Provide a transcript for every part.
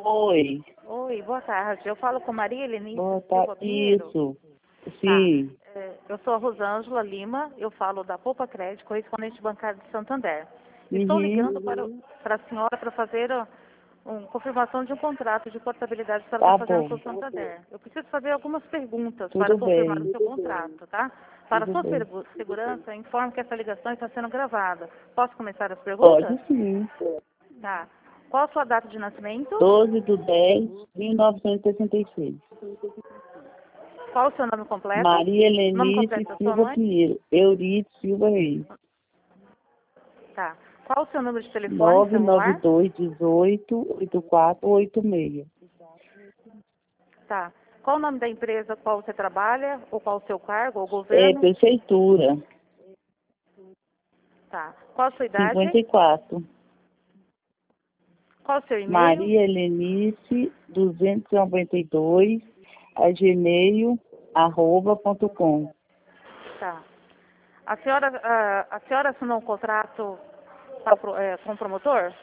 Oi, Oi, boa tarde. Eu falo com Maria Helenice boa Silva tarde. Pinheiro. Isso, Tá. sim. Eu sou a Rosângela Lima, eu falo da Poupa Crédito, correspondente bancário de Santander. Estou Uhum. ligando para a senhora para fazer uma confirmação de um contrato de portabilidade que ela Tá está fazendo bom, para o Santander. Eu preciso fazer algumas perguntas para tudo confirmar o bem, seu contrato, tá? Para tudo sua bem. segurança, informo que essa ligação está sendo gravada. Posso começar as perguntas? Pode sim. Tá. Qual a sua data de nascimento? 12/10/1966. Qual o seu nome completo? Maria Nome Helenice completo da sua Silva mãe? Pinheiro. Eurico Silva Reis. Tá. Qual o seu número de telefone celular? 992188486. Tá. Qual o nome da empresa qual você trabalha, ou qual o seu cargo, ou É, governo? prefeitura. Tá. Qual a sua idade? 54. Qual o seu e-mail? Maria Helenice 292 gmail.com. Tá. A senhora assinou um contrato com o promotor?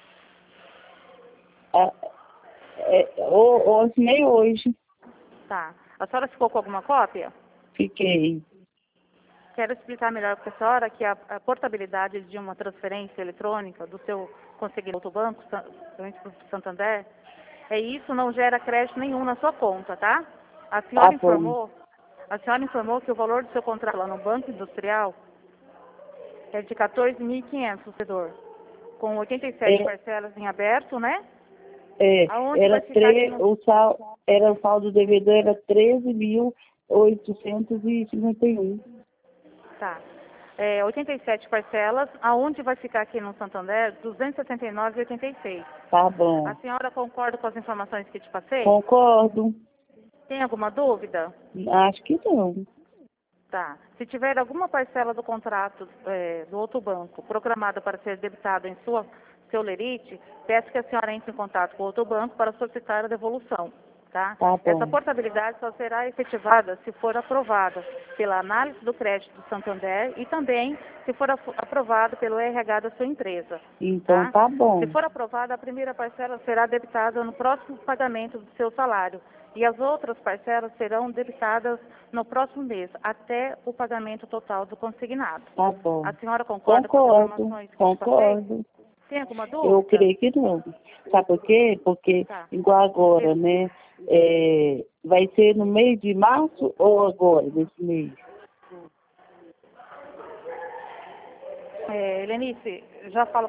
Assinei hoje. Tá. A senhora ficou com alguma cópia? Fiquei. Quero explicar melhor para a senhora que a portabilidade de uma transferência eletrônica do seu consignado banco, principalmente para o Santander, isso não gera crédito nenhum na sua conta, tá? A Tá senhora bom. informou que o valor do seu contrato lá no Banco Industrial é de 14.500, vencedor, com 87 É, parcelas em aberto, né? é, Aonde era vai ficar aqui no... o saldo do devedor era 13.851. Tá. 87 parcelas, aonde vai ficar aqui no Santander? 279,86. Tá A bom. senhora concorda com as informações que te passei? Concordo. Tem alguma dúvida? Acho que não. Tá. Se tiver alguma parcela do contrato do outro banco programada para ser debitada em seu lerite, peço que a senhora entre em contato com o outro banco para solicitar a devolução. Tá? Tá Essa bom. portabilidade só será efetivada se for aprovada pela análise do crédito do Santander e também se for aprovada pelo RH da sua empresa. Então Tá? tá Se bom. for aprovada, a primeira parcela será debitada no próximo pagamento do seu salário e as outras parcelas serão debitadas no próximo mês, até o pagamento total do consignado. Tá bom. A senhora concorda com as Concordo. informações que te passei? Concordo. Tem alguma Eu dúvida? creio que não. Sabe por quê? Porque, Tá. igual agora, né? Vai ser no mês de março ou agora, nesse mês? Helenice, já falo